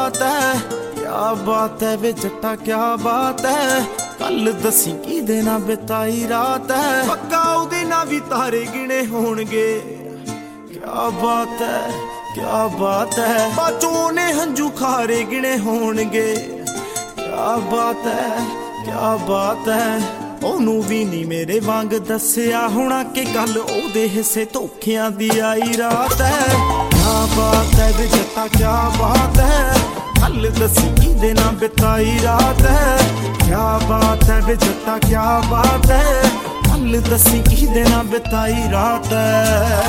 रात है। क्या बात है वे जट्टा क्या बात है, कल दसी किदे नाल बिताई रात है। पक्का उहदे नाल भी तारे गिने होणगे। क्या बात है क्या बात है, बाचों ने हंजू खारे गिने होणगे। क्या बात है क्या बात है, ओनू भी नी मेरे वांग दस्सिया होना कि कल ओदे हिस्से धोखियां दी आई रात है। क्या बात है वे जट्टा क्या बात है, कल दसी किदे नाल बिताई रात है। क्या बात है वे जट्टा क्या बात है, कल दसी किदे नाल बिताई रात है।